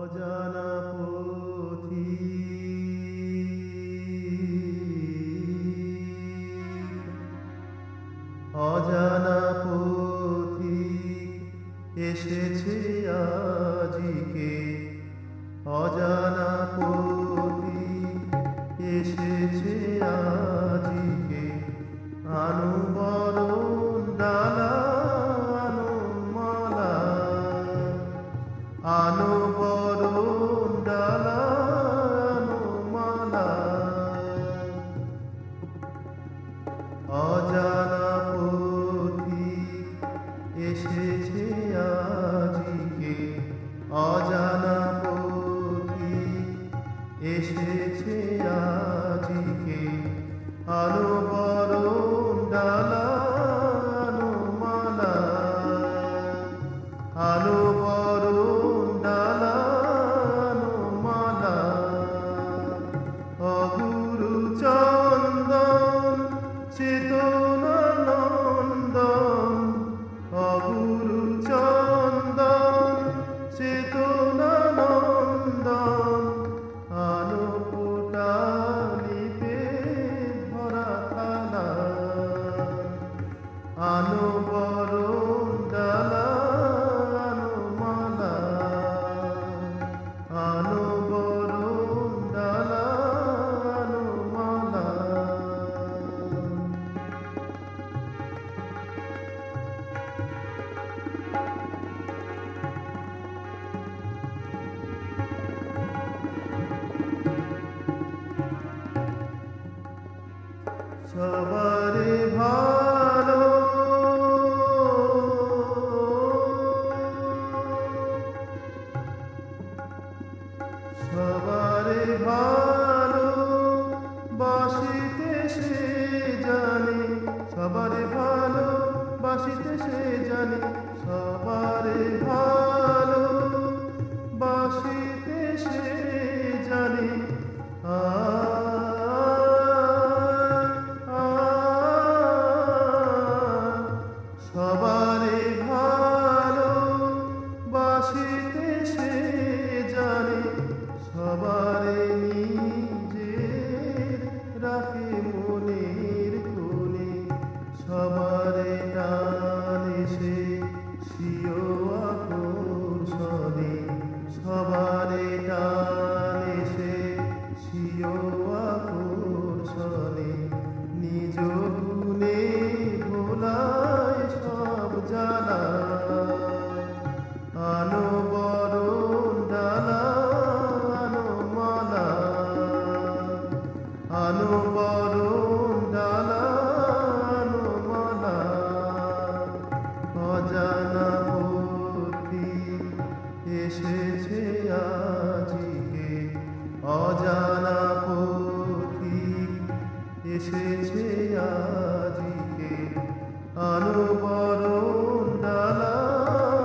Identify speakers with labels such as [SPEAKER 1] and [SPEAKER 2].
[SPEAKER 1] অজানা অজানা পথিক এসেছে আজিকে, অজানা পথিক এসেছে আজিকে। আনু বরণ ডালা আনু মালা, আনু বরণ ডালা আনু মালা। অজানা পথিক এসেছে আজিকে, অজানা পথিক এসেছে আজিকে। আনু বরণ ডালা আনু মালা, আনু বরণ ডালা আনু মালা। অগুরু চন্দন চেতনা নন্দন, অগুরু চন্দন চেতনা নন্দন। আলো ফোটালিতে ভরা থালা, আলো বরণ ডালা আনো মালা, আলো বরণ ডালা আনো মালা। সবারে ভালো সবারে ভালো বাসিতে সে জানে, সবারে ভালো বাসিতে সে জানে। সবারে ভালো বাসিতে সে জানে। সবারে ভালো বাসিতে সে জানে, সবারে নিজের রাখে মনের কোণে। সবারে টানে সে স্বীয় আকর্ষণে, সবারে টানে সে স্বীয় আকর্ষণে। নিজ গুণে ভোলায় সব জ্বালা, আনো বরণ ডালা আনো মালা, আনো বরণ ডালা আনো মালা। অজানা পথিক এসেছে আজিকে, অজানা পথিক এসেছে আজিকে। আনো বরণ ডালা